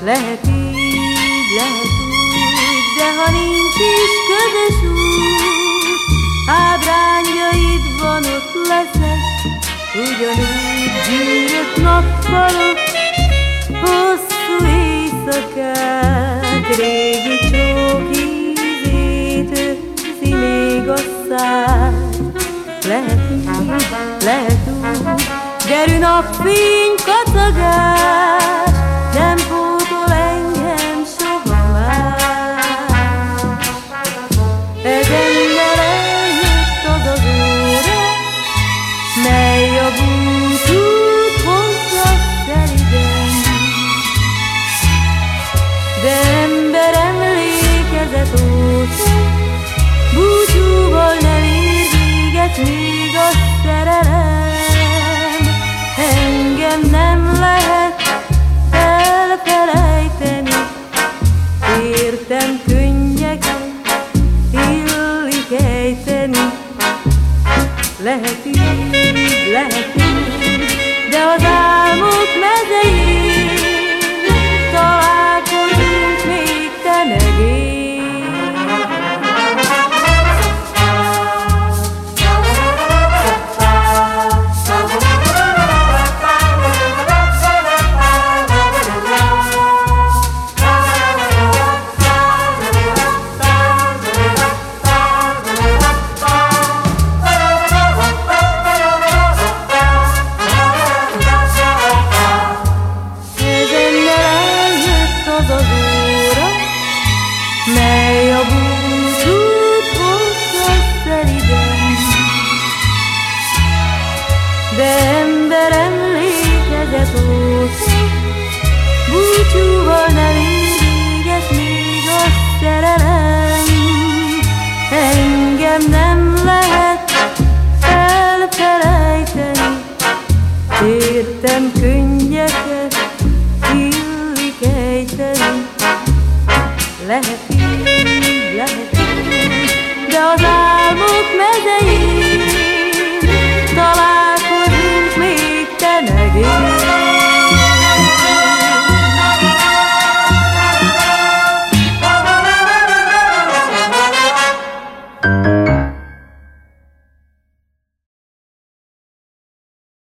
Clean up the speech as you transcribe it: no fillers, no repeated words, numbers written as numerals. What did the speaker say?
Lehet így, lehet úgy, de ha nincs is közös út, ábrányaidban ott leszek, ugyanúgy gyűrött nappalok, hosszú éjszakák, régi csók ízét őrzi még a szád. Lehet így, lehet úgy, gyerű napfény kacagás, nem pótol engem soha már. Ezennel eljött az az óra, mely a búcsút hozza szeliden. De ember emlékezet óta búcsúval nem ér véget még a szerelem. Engem nem lehet elfelejteni, értem könnyeket illik ejteni. Lehet így, de az álmok mezején találkozunk még te meg én. Mely a búcsút hozza szeliden. De ember emlékezet óta búcsúval nem ér véget még a szerelem. Engem nem lehet elfelejteni, értem könnyű